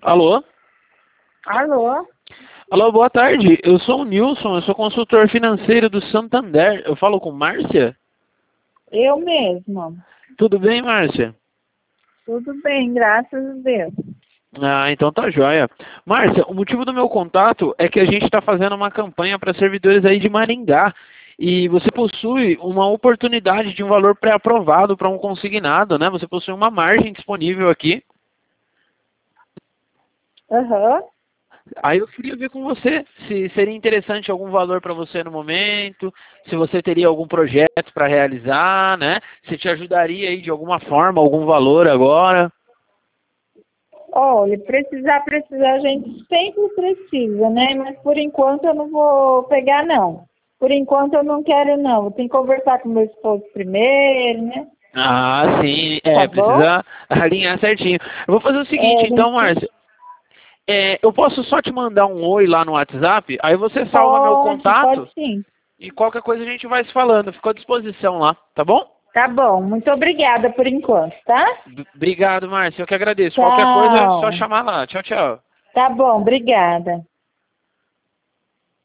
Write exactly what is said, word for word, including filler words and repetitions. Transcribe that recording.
Alô? Alô? Alô, boa tarde. Eu sou o Nilson, eu sou consultor financeiro do Santander. Eu falo com Márcia? Eu mesma. Tudo bem, Márcia? Tudo bem, graças a Deus. Ah, então tá joia. Márcia, o motivo do meu contato é que a gente está fazendo uma campanha para servidores aí de Maringá. E você possui uma oportunidade de um valor pré-aprovado para um consignado, né? Você possui uma margem disponível aqui. Aham. Aí eu queria ver com você se seria interessante algum valor para você no momento, se você teria algum projeto para realizar, né? Se te ajudaria aí de alguma forma, algum valor agora. Olha, precisar, precisar, a gente sempre precisa, né? Mas por enquanto eu não vou pegar, não. Por enquanto eu não quero, não. Eu tenho que conversar com meu esposo primeiro, né? Ah, sim, Tá é, bom? precisa alinhar certinho. Eu vou fazer o É, seguinte, a então, gente Márcia. É, eu posso só te mandar um oi lá no WhatsApp, aí você salva meu pode, pode contato sim. e qualquer coisa a gente vai se falando. Ficou à disposição lá, tá bom? Tá bom, muito obrigada por enquanto, tá? B- Obrigado, Márcia. Eu que agradeço. Qualquer coisa é só Tchau. chamar lá. Tchau, tchau. Tá bom, obrigada.